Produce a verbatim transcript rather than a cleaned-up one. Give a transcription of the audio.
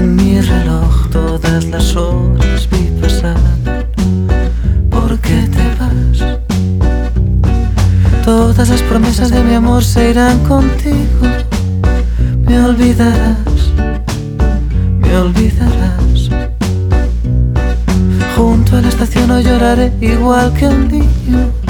En mi reloj todas las horas vi pasar. ¿Por qué te vas? Todas las promesas de mi amor se irán contigo. Me olvidarás, me olvidarás. Junto a la estación hoy lloraré igual que un niño.